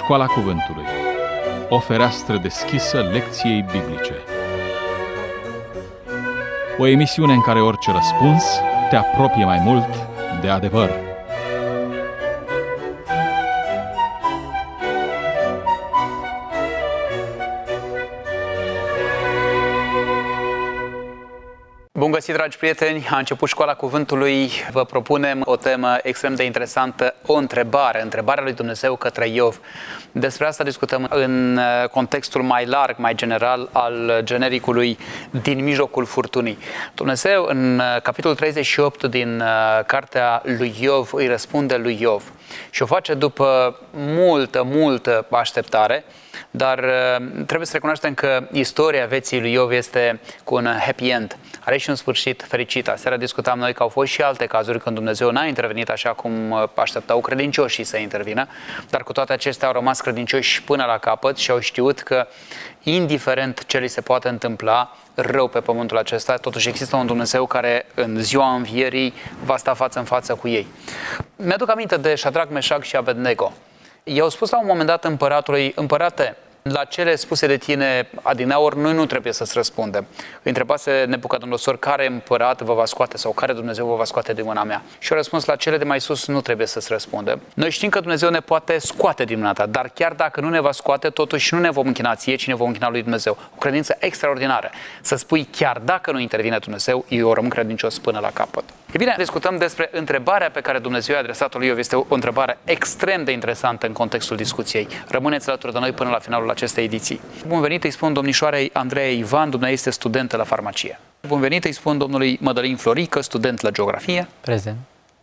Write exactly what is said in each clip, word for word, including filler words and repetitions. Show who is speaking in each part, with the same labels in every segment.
Speaker 1: Școala Cuvântului. O fereastră deschisă lecției biblice. O emisiune în care orice răspuns te apropie mai mult de adevăr.
Speaker 2: Bun găsit, dragi prieteni! A început Școala Cuvântului. Vă propunem o temă extrem de interesantă, o întrebare, întrebarea lui Dumnezeu către Iov. Despre asta discutăm în contextul mai larg, mai general al genericului Din mijlocul furtunii. Dumnezeu, în capitolul treizeci și opt din cartea lui Iov, îi răspunde lui Iov și o face după multă, multă așteptare. Dar trebuie să recunoaștem că istoria vieții lui Iov este cu un happy end. Are și un sfârșit fericit. Aseară discutam noi că au fost și alte cazuri când Dumnezeu n-a intervenit așa cum așteptau credincioșii să intervină, dar cu toate acestea au rămas credincioși până la capăt și au știut că, indiferent ce li se poate întâmpla rău pe pământul acesta, totuși există un Dumnezeu care în ziua învierii va sta față în față cu ei. Mi-aduc aminte de Șadrac, Meșac și Abednego. I-au spus la un moment dat împăratului: împărate, la cele spuse de tine adineauri, noi nu trebuie să-ți răspundem. Îi întrebase Nebucadnețar: care împărat vă va scoate sau care Dumnezeu vă va scoate din mâna mea? Și au răspuns: la cele de mai sus nu trebuie să-ți răspundem. Noi știm că Dumnezeu ne poate scoate din mâna ta, dar chiar dacă nu ne va scoate, totuși nu ne vom închina ție, ci ne vom închina lui Dumnezeu. O credință extraordinară. Să spui chiar dacă nu intervine Dumnezeu, eu rămân credincios până la capăt. E bine, discutăm despre întrebarea pe care Dumnezeu i-a adresat-o lui Iov. Este o întrebare extrem de interesantă în contextul discuției. Rămâneți alături de noi până la finalul acestei ediții. Bun venit, îi spun domnișoarei Andreea Ivan, dumneavoastră este studentă la farmacie. Bun venit, îi spun domnului Mădălin Florică, student la geografie.
Speaker 3: Prezent.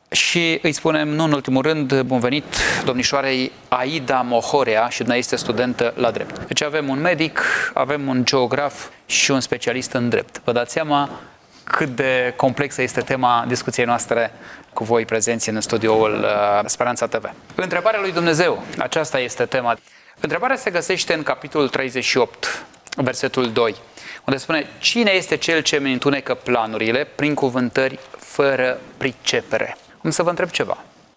Speaker 2: Și îi spunem, nu în ultimul rând, bun venit domnișoarei Aida Mohorea și dumneavoastră este studentă la drept. Deci avem un medic, avem un geograf și un specialist în drept. Vă dați seama cât de complexă este tema discuției noastre cu voi prezenți în studioul uh, Speranța T V. Întrebarea lui Dumnezeu, aceasta este tema. Întrebarea se găsește în capitolul treizeci și opt, versetul doi, unde spune: cine este cel ce îmi întunecă planurile prin cuvântări fără pricepere? Am să vă întreb ceva.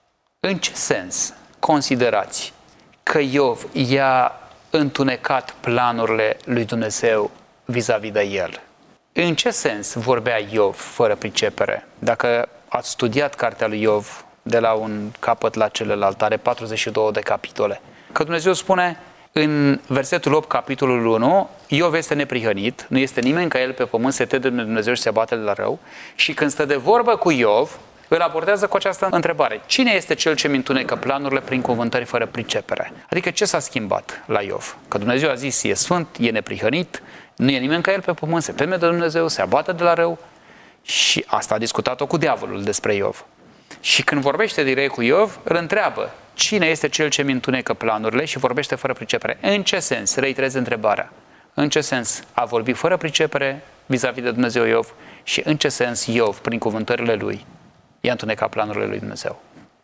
Speaker 2: În ce sens considerați că Iov i-a întunecat planurile lui Dumnezeu vis-a-vis de el? În ce sens vorbea Iov fără pricepere? Dacă ați studiat cartea lui Iov de la un capăt la celălalt, are patruzeci și două de capitole. Că Dumnezeu spune în versetul opt, capitolul unu, Iov este neprihănit, nu este nimeni ca el pe pământ, se teme de Dumnezeu și se bate de la rău. Și când stă de vorbă cu Iov, îl abordează cu această întrebare: cine este cel ce mi întunecă planurile prin cuvântări fără pricepere? Adică ce s-a schimbat la Iov? Că Dumnezeu a zis: e sfânt, e neprihănit, nu e nimeni ca el pe pământ, se teme de Dumnezeu, se abate de la rău. Și asta a discutat-o cu diavolul despre Iov. Și când vorbește direct cu Iov, îl întreabă: cine este cel ce mi întunecă planurile? Și vorbește fără pricepere. În ce sens? Reiterez întrebarea. În ce sens a vorbit fără pricepere vis-a-vis de Dumnezeu Iov? Și în ce sens Iov, prin cuvântările lui, i-a întunecat planurile lui Dumnezeu?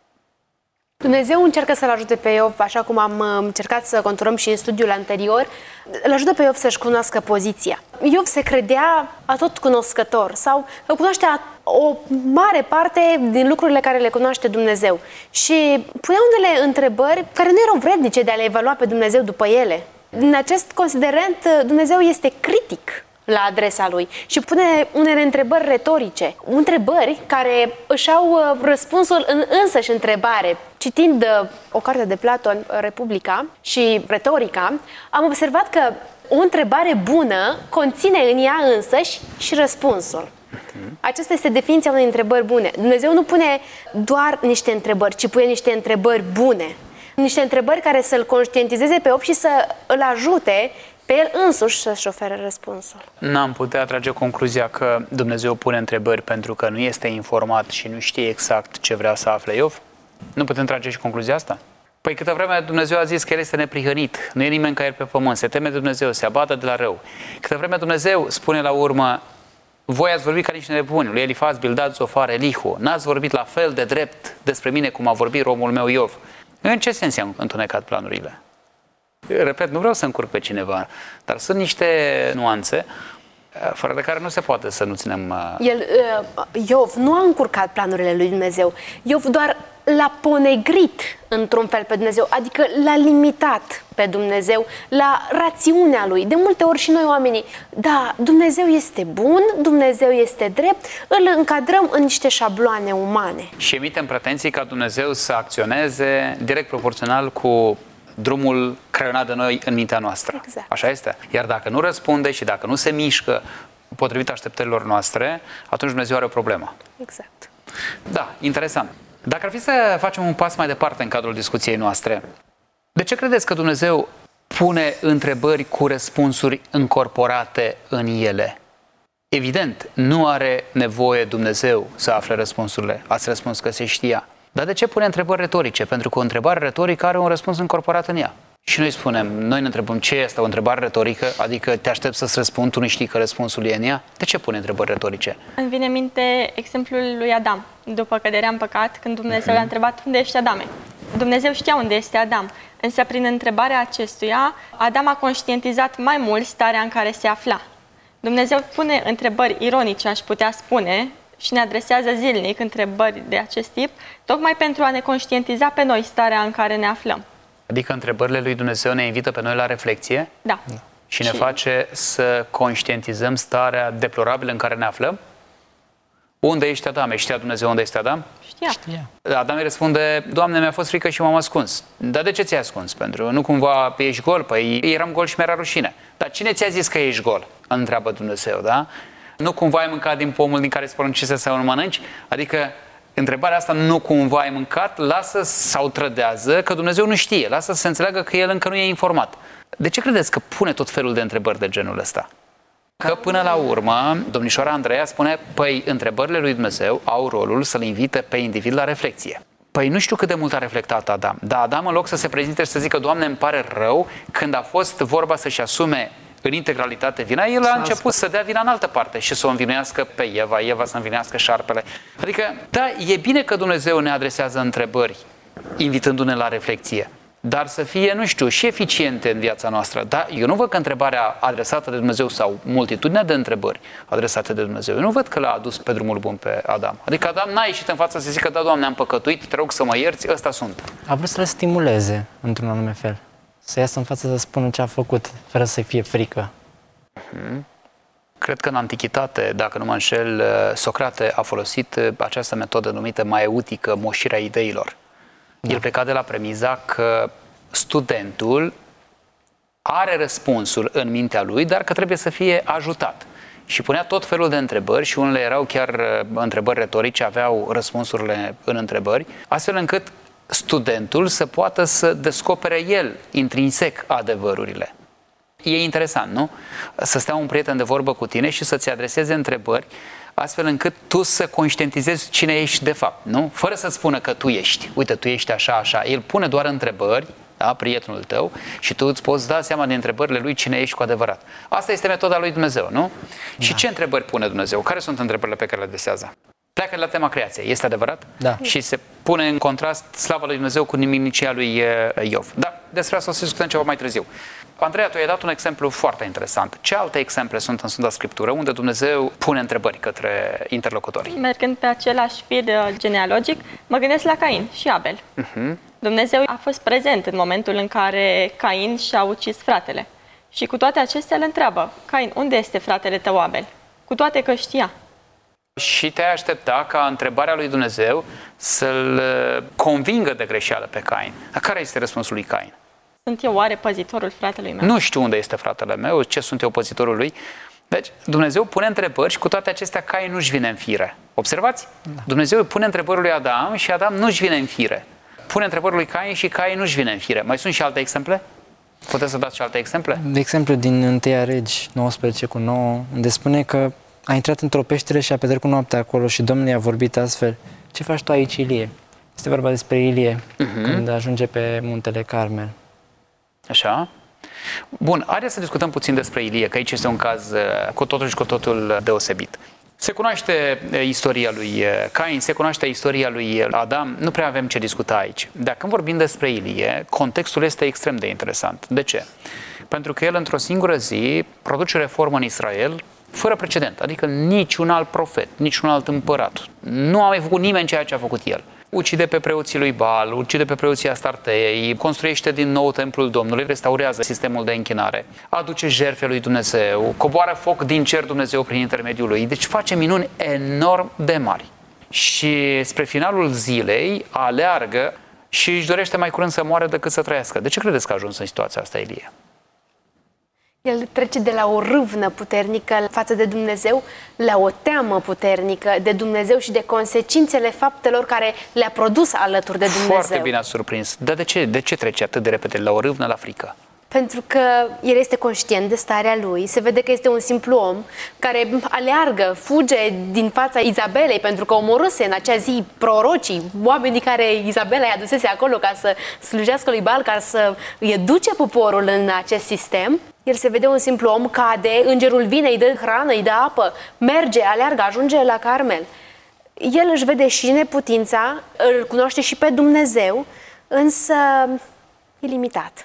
Speaker 4: Dumnezeu încearcă să-l ajute pe Iov, așa cum am încercat să conturăm și în studiul anterior, îl ajută pe Iov să-și cunoască poziția. Iov se credea atotcunoscător sau cunoștea o mare parte din lucrurile care le cunoaște Dumnezeu și punea unele întrebări care nu erau vrednice de a le evalua pe Dumnezeu după ele. În acest considerent, Dumnezeu este critic la adresa lui și pune unele întrebări retorice, întrebări care își au răspunsul în însăși întrebare. Citind o carte de Platon, Republica și Retorica, am observat că o întrebare bună conține în ea însăși și răspunsul. Aceasta este definiția unei întrebări bune. Dumnezeu nu pune doar niște întrebări, ci pune niște întrebări bune. Niște întrebări care să-l conștientizeze pe om și să îl ajute pe el însuși să-și ofere răspunsul.
Speaker 2: N-am putea trage concluzia că Dumnezeu pune întrebări pentru că nu este informat și nu știe exact ce vrea să afle Iov? Nu putem trage și concluzia asta? Păi câtă vreme Dumnezeu a zis că el este neprihănit, nu e nimeni ca el pe pământ, se teme de Dumnezeu, se abată de la rău. Câtă vreme Dumnezeu spune la urmă: voi ați vorbit ca niște nebuni, lui Elifaz, Bildad, Zofar, Elihu, n-ați vorbit la fel de drept despre mine cum a vorbit romul meu Iov. În ce sens i-am întunecat planurile? Repet, nu vreau să încurc pe cineva, dar sunt niște nuanțe fără de care nu se poate să nu ținem...
Speaker 4: El, Iov nu a încurcat planurile lui Dumnezeu. Iov doar l-a ponegrit într-un fel pe Dumnezeu, adică l-a limitat pe Dumnezeu la rațiunea lui. De multe ori și noi oamenii, da, Dumnezeu este bun, Dumnezeu este drept, îl încadrăm în niște șabloane umane.
Speaker 2: Și emitem pretenții ca Dumnezeu să acționeze direct proporțional cu drumul creionat de noi în mintea noastră.
Speaker 4: Exact.
Speaker 2: Așa este. Iar dacă nu răspunde și dacă nu se mișcă potrivit așteptărilor noastre, atunci Dumnezeu are o problemă.
Speaker 4: Exact.
Speaker 2: Da, interesant. Dacă ar fi să facem un pas mai departe în cadrul discuției noastre, de ce credeți că Dumnezeu pune întrebări cu răspunsuri încorporate în ele? Evident, nu are nevoie Dumnezeu să afle răspunsurile. Ați răspuns că se știa. Dar de ce pune întrebări retorice? Pentru că o întrebare retorică are un răspuns încorporat în ea. Și noi spunem, noi ne întrebăm ce este o întrebare retorică, adică te aștept să-ți răspund, tu nu știi că răspunsul e în ea? De ce pune întrebări retorice?
Speaker 3: Îmi vine în minte exemplul lui Adam, după căderea în păcat, când Dumnezeu l-a întrebat unde ești Adame. Dumnezeu știa unde este Adam, însă prin întrebarea acestuia, Adam a conștientizat mai mult starea în care se afla. Dumnezeu pune întrebări ironice, aș putea spune, și ne adresează zilnic întrebări de acest tip, tocmai pentru a ne conștientiza pe noi starea în care ne aflăm.
Speaker 2: Adică întrebările lui Dumnezeu ne invită pe noi la reflexie?
Speaker 3: Da.
Speaker 2: Și ne și... face să conștientizăm starea deplorabilă în care ne aflăm? Unde ești Adame? Știa Dumnezeu unde este Adam?
Speaker 3: Știa.
Speaker 2: Știa. Adam îi răspunde, Doamne, mi-a fost frică și m-am ascuns. Dar de ce ți-ai ascuns? Pentru nu cumva ești gol? Păi eram gol și mi-era rușine. Dar cine ți-a zis că ești gol? Întreabă Dumnezeu, da? Nu cumva ai mâncat din pomul din care îți poruncise să îl mănânci? Adică întrebarea asta, nu cumva ai mâncat, lasă sau trădează că Dumnezeu nu știe, lasă să se înțeleagă că El încă nu e informat. De ce credeți că pune tot felul de întrebări de genul ăsta? Că până la urmă, domnișoara Andreea spune, păi întrebările lui Dumnezeu au rolul să-l invite pe individ la reflexie. Păi nu știu cât de mult a reflectat Adam, dar Adam, în loc să se prezinte și să zică, Doamne, îmi pare rău, când a fost vorba să-și asume în integralitate vina, el a început să dea vina în altă parte și să o învinuiască pe Eva, Eva să învinuiască șarpele. Adică, da, e bine că Dumnezeu ne adresează întrebări, invitându-ne la reflexie, dar să fie, nu știu, și eficiente în viața noastră. Da, eu nu văd că întrebarea adresată de Dumnezeu sau multitudinea de întrebări adresate de Dumnezeu, eu nu văd că l-a adus pe drumul bun pe Adam. Adică Adam n-a ieșit în față să zică, da, Doamne, am păcătuit, te rog să mă ierți, ăsta sunt.
Speaker 5: A vrut să-l stimuleze într-un anume fel. Să iasă în față să spună ce a făcut, fără să fie frică.
Speaker 2: Hmm. Cred că în antichitate, dacă nu mă înșel, Socrate a folosit această metodă numită maeutică, moșirea ideilor. Da. El pleca de la premiza că studentul are răspunsul în mintea lui, dar că trebuie să fie ajutat. Și punea tot felul de întrebări și unele erau chiar întrebări retorice, aveau răspunsurile în întrebări, astfel încât studentul să poată să descopere el intrinsec adevărurile. E interesant, nu? Să stea un prieten de vorbă cu tine și să-ți adreseze întrebări astfel încât tu să conștientizezi cine ești de fapt, nu? Fără să spună că tu ești. Uite, tu ești așa, așa. El pune doar întrebări, da, prietenul tău, și tu îți poți da seama din întrebările lui cine ești cu adevărat. Asta este metoda lui Dumnezeu, nu? Da. Și ce întrebări pune Dumnezeu? Care sunt întrebările pe care le adresează? Pleacă la tema creației, este adevărat?
Speaker 5: Da.
Speaker 2: Și se pune în contrast slava lui Dumnezeu cu nimicnicia lui Iov. Da, despre asta o să discutăm ceva mai târziu. Andreea, tu ai dat un exemplu foarte interesant. Ce alte exemple sunt în Sfânta Scriptură unde Dumnezeu pune întrebări către interlocutori?
Speaker 3: Mergând pe același fir genealogic, mă gândesc la Cain și Abel. Uh-huh. Dumnezeu a fost prezent în momentul în care Cain și-a ucis fratele. Și cu toate acestea îl întreabă, Cain, unde este fratele tău Abel? Cu toate că știa.
Speaker 2: Și te-ai aștepta ca întrebarea lui Dumnezeu să-l convingă de greșeală pe Cain. Dar care este răspunsul lui Cain?
Speaker 3: Sunt eu oare păzitorul fratelui meu?
Speaker 2: Nu știu unde este fratele meu, ce sunt eu păzitorul lui. Deci Dumnezeu pune întrebări și cu toate acestea Cain nu-și vine în fire. Observați? Da. Dumnezeu pune întrebări lui Adam și Adam nu-și vine în fire. Pune întrebări lui Cain și Cain nu-și vine în fire. Mai sunt și alte exemple? Puteți să dați și alte exemple?
Speaker 5: De exemplu, din întâia Regi nouăsprezece cu nouă, unde spune că a intrat într-o peșteră și a petrecut noaptea acolo și Domnul i-a vorbit astfel: ce faci tu aici, Ilie? Este vorba despre Ilie, uh-huh. când ajunge pe muntele Carmel.
Speaker 2: Așa. Bun, haideți să discutăm puțin despre Ilie, că aici este un caz cu totul și cu totul deosebit. Se cunoaște istoria lui Cain, se cunoaște istoria lui Adam, nu prea avem ce discuta aici. Dar când vorbim despre Ilie, contextul este extrem de interesant. De ce? Pentru că el într-o singură zi produce reformă în Israel, fără precedent, adică niciun alt profet, niciun alt împărat. Nu a mai făcut nimeni ceea ce a făcut el. Ucide pe preoții lui Baal, ucide pe preoții Astartei, construiește din nou templul Domnului, restaurează sistemul de închinare, aduce jertfe lui Dumnezeu, coboară foc din cer Dumnezeu prin intermediul lui. Deci face minuni enorm de mari. Și spre finalul zilei aleargă și își dorește mai curând să moară decât să trăiască. De ce credeți că a ajuns în situația asta, Ilie?
Speaker 4: El trece de la o râvnă puternică față de Dumnezeu la o teamă puternică de Dumnezeu și de consecințele faptelor care le-a produs alături de Dumnezeu.
Speaker 2: Foarte bine ați surprins. Dar de ce, de ce trece atât de repede de la o râvnă la frică?
Speaker 4: Pentru că el este conștient de starea lui, se vede că este un simplu om care aleargă, fuge din fața Izabelei, pentru că omorâse în acea zi prorocii, oamenii care Izabela i-a adusese acolo ca să slujească lui Baal, ca să îi educe poporul în acest sistem. El se vede un simplu om, cade, îngerul vine, îi dă hrană, îi dă apă, merge, aleargă, ajunge la Carmel. El își vede și neputința, îl cunoaște și pe Dumnezeu, însă e limitat.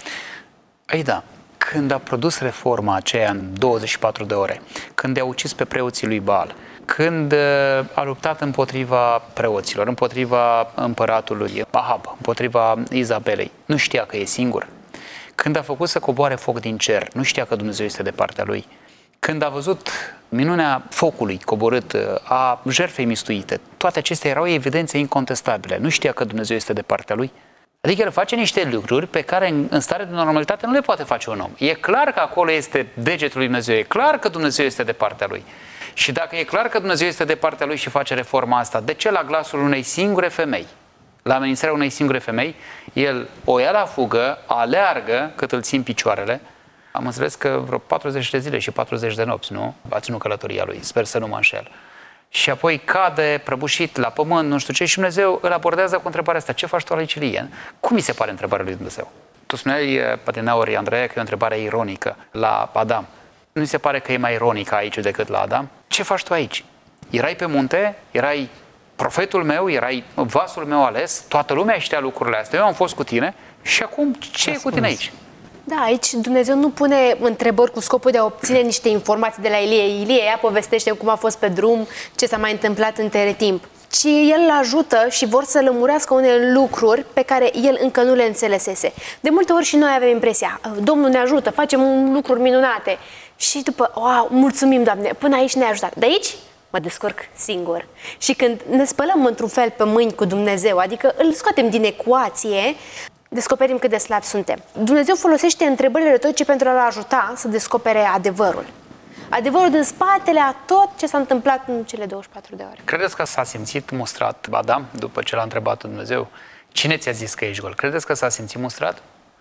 Speaker 2: Ei da, când a produs reforma aceea în douăzeci și patru de ore, când i-a ucis pe preoții lui Baal, când a luptat împotriva preoților, împotriva împăratului Ahab, împotriva Izabelei, nu știa că e singur. Când a făcut să coboare foc din cer, nu știa că Dumnezeu este de partea lui. Când a văzut minunea focului coborât, a jertfei mistuite, toate acestea erau evidențe incontestabile. Nu știa că Dumnezeu este de partea lui. Adică el face niște lucruri pe care în stare de normalitate nu le poate face un om. E clar că acolo este degetul lui Dumnezeu, e clar că Dumnezeu este de partea lui. Și dacă e clar că Dumnezeu este de partea lui și face reforma asta, de ce la glasul unei singure femei, la amenințarea unei singure femei, el o ia la fugă, aleargă cât îl țin picioarele? Am înțeles că vreo patruzeci de zile și patruzeci de nopți, nu? A ținut călătoria lui, sper să nu mă înșel. Și apoi cade prăbușit la pământ, nu știu ce, și Dumnezeu îl abordează cu întrebarea asta: ce faci tu aici, Ilie? Cum mi se pare întrebarea lui Dumnezeu? Tu spuneai, Patineauri, Andreea, că e o întrebare ironică la Adam. Nu mi se pare că e mai ironică aici decât la Adam? Ce faci tu aici? Erai pe munte, erai profetul meu, erai vasul meu ales, toată lumea știa lucrurile astea, eu am fost cu tine și acum ce e cu tine aici?
Speaker 4: Da, aici Dumnezeu nu pune întrebări cu scopul de a obține niște informații de la Ilie. Ilie ea povestește cum a fost pe drum, ce s-a mai întâmplat între timp. Ci el îl ajută și vor să lămurească unele lucruri pe care el încă nu le înțelesese. De multe ori și noi avem impresia: Domnul ne ajută, facem lucruri minunate. Și după, wow, mulțumim, Doamne, până aici ne-a ajutat. De aici mă descurc singur. Și când ne spălăm într-un fel pe mâini cu Dumnezeu, adică îl scoatem din ecuație, descoperim cât de slabi suntem. Dumnezeu folosește întrebările retorice pentru a-l ajuta să descopere adevărul. Adevărul din spatele a tot ce s-a întâmplat în cele douăzeci și patru de ore.
Speaker 2: Credeți că s-a simțit mustrat Adam după ce l-a întrebat Dumnezeu? Cine ți-a zis că ești gol? Credeți că s-a simțit mustrat?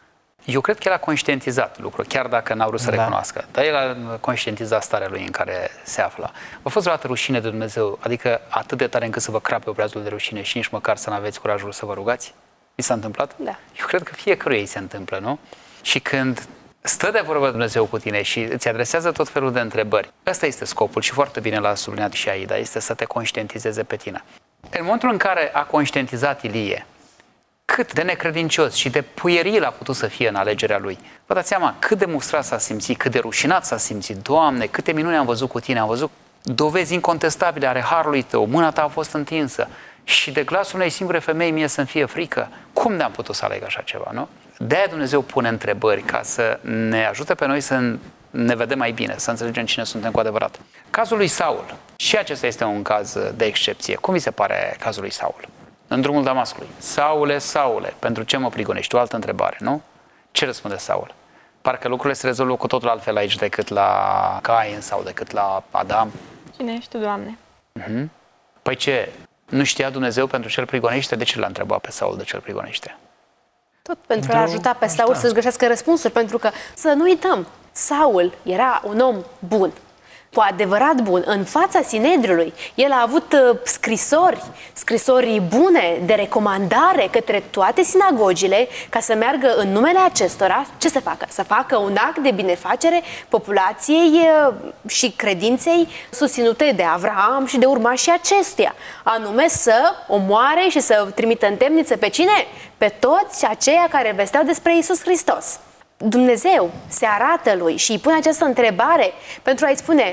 Speaker 2: Eu cred că el a conștientizat lucrul, chiar dacă n-a vrut să da. recunoască. Dar el a conștientizat starea lui în care se află. V-a fost vreodată rușine de Dumnezeu? Adică atât de tare încât să vă crape obrazul de rușine și nici măcar să n-aveți curajul să vă rugați? Mi s-a întâmplat?
Speaker 4: Da.
Speaker 2: Eu cred că fiecăruia îi se întâmplă, nu? Și când stă de vorbă Dumnezeu cu tine și îți adresează tot felul de întrebări, ăsta este scopul și foarte bine l-a subliniat și Aida, este să te conștientizeze pe tine. În momentul în care a conștientizat Ilie cât de necredincios și de puieril a putut să fie în alegerea lui, vă dați seama cât de mustrat s-a simțit, cât de rușinat s-a simțit. Doamne, câte minuni am văzut cu tine, am văzut dovezi incontestabile ale harului tău, mâna ta a fost întinsă și de glasul unei singure femei mie să-mi fie frică. Cum ne-am putut să aleg așa ceva, nu? De-aia Dumnezeu pune întrebări ca să ne ajute pe noi să ne vedem mai bine, să înțelegem cine suntem cu adevărat. Cazul lui Saul, și acesta este un caz de excepție. Cum vi se pare cazul lui Saul? În drumul Damascului: Saule, Saule, pentru ce mă prigonești? O altă întrebare, nu? Ce răspunde Saul? Parcă lucrurile se rezolvă cu totul altfel aici decât la Cain sau decât la Adam.
Speaker 3: Cine ești tu, Doamne?
Speaker 2: Uh-huh. Păi ce? Nu știa Dumnezeu pentru ce îl prigonește? De ce l-a întrebat pe Saul de ce îl prigonește?
Speaker 4: Tot pentru a ajuta pe Saul să-și găsească răspunsuri, pentru că, să nu uităm, Saul era un om bun, cu adevărat bun, în fața Sinedriului. El a avut uh, scrisori, scrisori bune de recomandare către toate sinagogile ca să meargă în numele acestora. Ce să facă? Să facă un act de binefacere populației uh, și credinței susținute de Avraam și de urmașii acestuia, anume să omoare și să trimită în temniță pe cine? Pe toți aceia care vesteau despre Iisus Hristos. Dumnezeu se arată lui și îi pune această întrebare pentru a-i spune: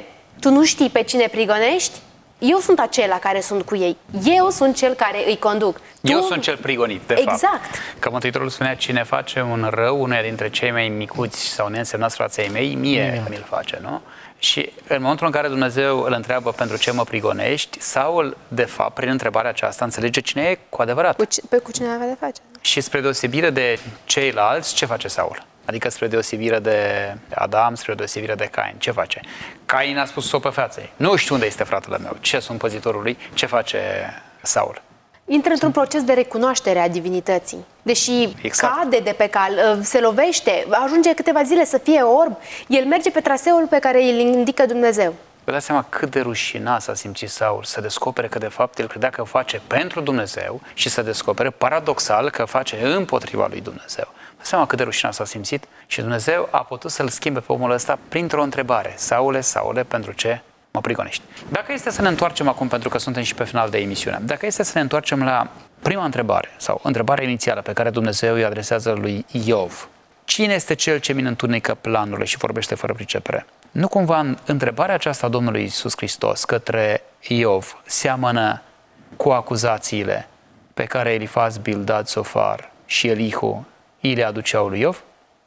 Speaker 4: tu nu știi pe cine prigonești? Eu sunt acela care sunt cu ei. Eu sunt cel care îi conduc. Tu...
Speaker 2: Eu sunt cel prigonit, de
Speaker 4: exact.
Speaker 2: fapt. Exact. Că Mântuitorul spunea, cine face un rău uneia dintre cei mai micuți sau neînsemnați frații mei, mie mi-l face, nu? Și în momentul în care Dumnezeu îl întreabă pentru ce mă prigonești, Saul, de fapt, prin întrebarea aceasta, înțelege cine e cu adevărat.
Speaker 4: Cu, pe cu cine avea de face.
Speaker 2: Și spre deosebire de ceilalți, ce face Saul? Adică spre deosebire de Adam, spre deosebire de Cain. Ce face? Cain a spus-o pe față. Nu știu unde este fratele meu, ce sunt păzitorul lui, ce face Saul?
Speaker 4: Intră într-un proces de recunoaștere a divinității. Deși exact. Cade de pe cal, se lovește, ajunge câteva zile să fie orb, el merge pe traseul pe care îl indică Dumnezeu.
Speaker 2: Vă dați seama cât de rușinat s-a simțit Saul să descopere că de fapt el credea că face pentru Dumnezeu și să descopere paradoxal că face împotriva lui Dumnezeu. Vă dați seama cât de rușinat s-a simțit și Dumnezeu a putut să-l schimbe pe omul ăsta printr-o întrebare. Saule, Saule, pentru ce mă prigonești? Dacă este să ne întoarcem acum, pentru că suntem și pe final de emisiune, dacă este să ne întoarcem la prima întrebare sau întrebarea inițială pe care Dumnezeu îi adresează lui Iov, cine este cel ce mi întunecă planurile și vorbește fără pricepere? Nu cumva întrebarea aceasta a Domnului Iisus Hristos către Iov seamănă cu acuzațiile pe care Elifaz, Bildad, Sofar și Elihu îi le aduceau lui Iov?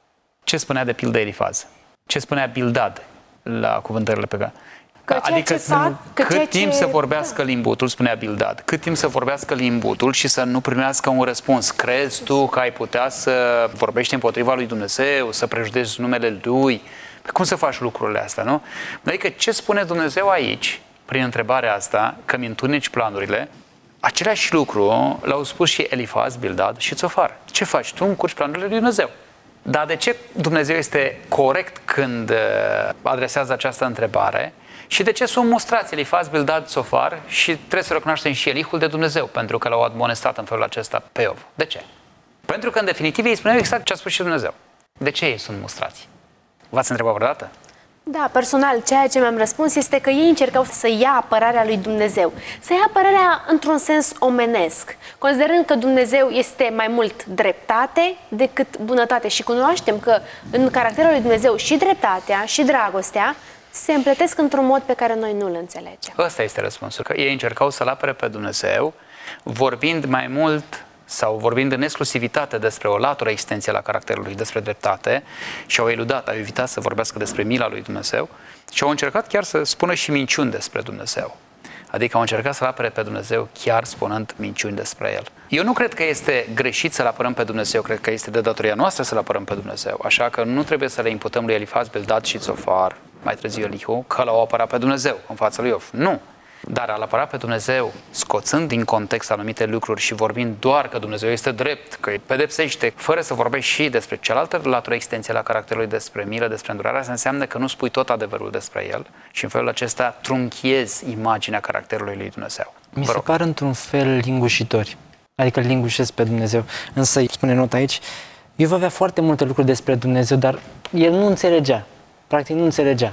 Speaker 2: Ce spunea de pildă Elifaz? Ce spunea Bildad la cuvântările pe care...
Speaker 4: Că
Speaker 2: adică
Speaker 4: fac, că
Speaker 2: cât timp
Speaker 4: ce...
Speaker 2: să vorbească limbutul, spunea Bildad, cât timp să vorbească limbutul și să nu primească un răspuns. Crezi tu că ai putea să vorbești împotriva lui Dumnezeu, să prejudeci numele Lui? Cum să faci lucrurile astea, nu? Adică ce spune Dumnezeu aici, prin întrebarea asta, că mi întuneci planurile, același lucru l-au spus și Elifaz, Bildad și Sofar. Ce faci? Tu încurci planurile lui Dumnezeu. Dar de ce Dumnezeu este corect când adresează această întrebare? Și de ce sunt mustrați Elifaz, Bildad, Sofar și trebuie să recunoaștem și Elihul de Dumnezeu, pentru că l-au admonestat în felul acesta pe Iov? De ce? Pentru că, în definitiv, ei spuneau exact ce a spus și Dumnezeu. De ce ei sunt mustrați? V-ați întrebat vreodată?
Speaker 4: Da, personal, ceea ce mi-am răspuns este că ei încercau să ia apărarea lui Dumnezeu. Să ia apărarea într-un sens omenesc, considerând că Dumnezeu este mai mult dreptate decât bunătate. Și cunoaștem că în caracterul lui Dumnezeu și dreptatea și dragostea se împletesc într-un mod pe care noi nu-l înțelegem.
Speaker 2: Ăsta este răspunsul, că ei încercau să-L apere pe Dumnezeu, vorbind mai mult sau vorbind în exclusivitate despre o latură extensială a caracterului, despre dreptate, și au eludat, au evitat să vorbească despre mila lui Dumnezeu și au încercat chiar să spună și minciuni despre Dumnezeu. Adică au încercat să-L apere pe Dumnezeu chiar spunând minciuni despre El. Eu nu cred că este greșit să-L apărăm pe Dumnezeu, cred că este de datoria noastră să-L apărăm pe Dumnezeu. Așa că nu trebuie să le imputăm lui Elifaz, Bildad și Sofar, mai târziu Elihu, că l-au apărat pe Dumnezeu în fața lui Iov. Nu! Dar a-L apăra pe Dumnezeu, scoțând din context anumite lucruri și vorbind doar că Dumnezeu este drept, că îi pedepsește, fără să vorbești și despre cealaltă latură extensială a caracterului, despre milă, despre îndurare, asta înseamnă că nu spui tot adevărul despre El și în felul acesta trunchiezi imaginea caracterului lui Dumnezeu.
Speaker 5: Mi se par într-un fel lingușitori, adică îl lingușesc pe Dumnezeu. Însă, spune nota aici, Iov avea foarte multe lucruri despre Dumnezeu, dar el nu înțelegea, practic nu înțelegea.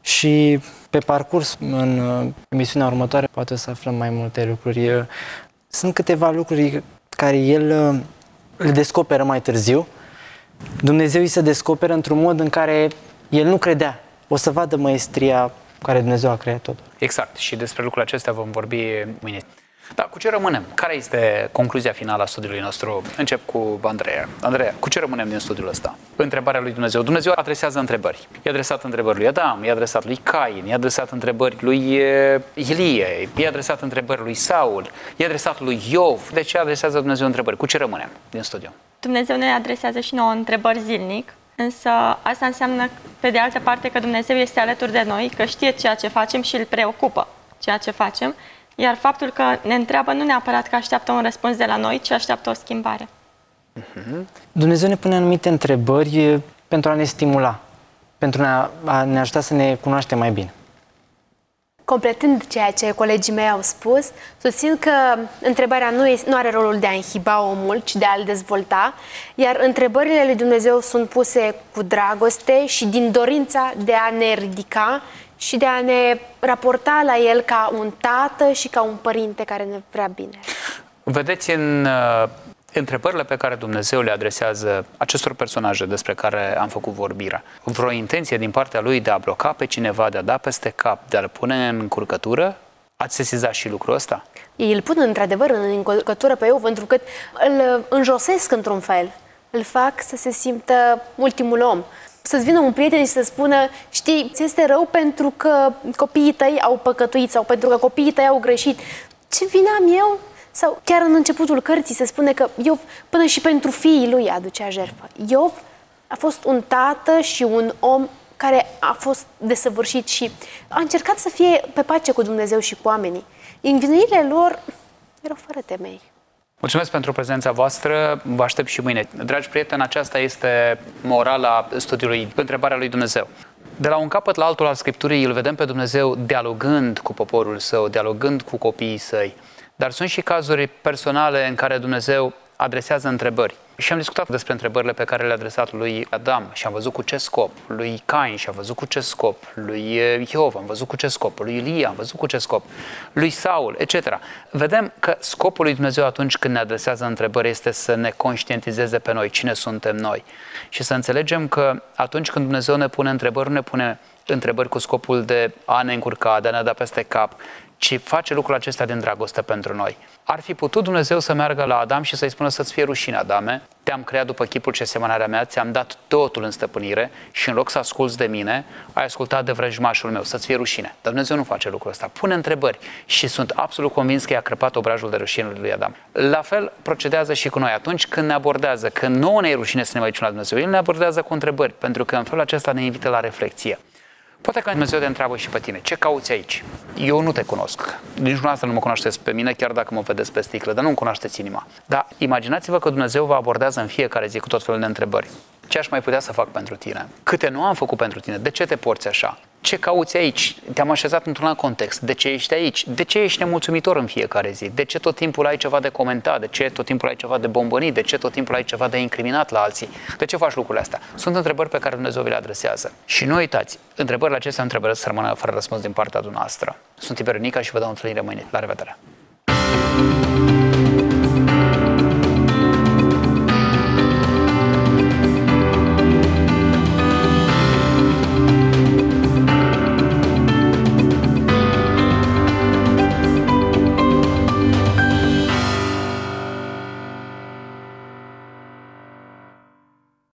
Speaker 5: Și pe parcurs, în uh, emisiunea următoare, poate să aflăm mai multe lucruri. Sunt câteva lucruri care el uh, le descoperă mai târziu. Dumnezeu îi se descoperă într-un mod în care el nu credea. O să vadă măestria cu care Dumnezeu a creat totul.
Speaker 2: Exact. Și despre lucrurile acestea vom vorbi mâine. Dar cu ce rămânem? Care este concluzia finală a studiului nostru? Încep cu Andreea. Andreea, cu ce rămânem din studiul ăsta? Întrebarea lui Dumnezeu. Dumnezeu adresează întrebări. I-a adresat întrebări lui Adam, i-a adresat lui Cain, i-a adresat întrebări lui Ilie, i-a adresat întrebări lui Saul, i-a adresat lui Iov. De ce adresează Dumnezeu întrebări? Cu ce rămânem din studiu?
Speaker 3: Dumnezeu ne adresează și nouă întrebări zilnic, însă asta înseamnă, pe de altă parte, că Dumnezeu este alături de noi, că știe ceea ce facem și îl preocupă ceea ce facem. Iar faptul că ne întreabă nu neapărat că așteaptă un răspuns de la noi, ci așteaptă o schimbare.
Speaker 5: Dumnezeu ne pune anumite întrebări pentru a ne stimula, pentru a ne ajuta să ne cunoaștem mai bine.
Speaker 4: Completând ceea ce colegii mei au spus, susțin că întrebarea nu, este, nu are rolul de a inhiba omul, ci de a-l dezvolta, iar întrebările lui Dumnezeu sunt puse cu dragoste și din dorința de a ne ridica și de a ne raporta la El ca un tată și ca un părinte care ne vrea bine.
Speaker 2: Vedeți, în uh, Întrebările pe care Dumnezeu le adresează acestor personaje despre care am făcut vorbirea, vreo intenție din partea lui de a bloca pe cineva, de a da peste cap, de a-l pune în încurcătură? Ați sesizat și lucrul ăsta?
Speaker 4: Ei îl pun într-adevăr în încurcătură pe Iov, pentru că îl înjosesc într-un fel. Îl fac să se simtă ultimul om. Să-ți vină un prieten și să spună, știi, ți este rău pentru că copiii tăi au păcătuit sau pentru că copiii tăi au greșit. Ce vină am eu? Sau chiar în începutul cărții se spune că Iov până și pentru fiii lui aducea jertfă. Iov a fost un tată și un om care a fost desăvârșit și a încercat să fie pe pace cu Dumnezeu și cu oamenii. Învinuirile lor erau fără temei.
Speaker 2: Mulțumesc pentru prezența voastră, vă aștept și mâine. Dragi prieteni, aceasta este morala studiului Întrebarea lui Dumnezeu. De la un capăt la altul al Scripturii îl vedem pe Dumnezeu dialogând cu poporul său, dialogând cu copiii săi. Dar sunt și cazuri personale în care Dumnezeu adresează întrebări. Și am discutat despre întrebările pe care le-a adresat lui Adam și am văzut cu ce scop, lui Cain și am văzut cu ce scop, lui Iov am văzut cu ce scop, lui Ilie am văzut cu ce scop, lui Saul, et cetera. Vedem că scopul lui Dumnezeu atunci când ne adresează întrebări este să ne conștientizeze pe noi cine suntem noi și să înțelegem că atunci când Dumnezeu ne pune întrebări, nu ne pune întrebări cu scopul de a ne încurca, de a ne da peste cap, ci face lucrul acesta din dragoste pentru noi. Ar fi putut Dumnezeu să meargă la Adam și să-i spună să-ți fie rușine, Adame, te-am creat după chipul și asemănarea mea, ți-am dat totul în stăpânire și în loc să asculți de mine, ai ascultat de vrăjmașul meu, să-ți fie rușine. Dar Dumnezeu nu face lucrul ăsta, pune întrebări și sunt absolut convins că i-a crăpat obrajul de rușine lui Adam. La fel procedează și cu noi atunci când ne abordează, când nouă ne e rușine să ne mai ducem la Dumnezeu, El ne abordează cu întrebări, pentru că în felul acesta ne invită la reflexie. Poate că Dumnezeu te întreabă și pe tine, ce cauți aici? Eu nu te cunosc. Nici dumneavoastră nu mă cunoașteți pe mine, chiar dacă mă vedeți pe sticlă, dar nu-mi cunoașteți inima. Dar imaginați-vă că Dumnezeu vă abordează în fiecare zi cu tot felul de întrebări. Ce aș mai putea să fac pentru tine? Câte nu am făcut pentru tine? De ce te porți așa? Ce cauți aici? Te-am așezat într-un alt context. De ce ești aici? De ce ești nemulțumitor în fiecare zi? De ce tot timpul ai ceva de comentat? De ce tot timpul ai ceva de bombănit? De ce tot timpul ai ceva de incriminat la alții? De ce faci lucrurile astea? Sunt întrebări pe care Dumnezeu vi le adresează. Și nu uitați, întrebările acestea nu trebuie să rămână fără răspuns din partea dumneavoastră. Sunt Tiber Nica și vă dau întâlnire mâine. La revedere!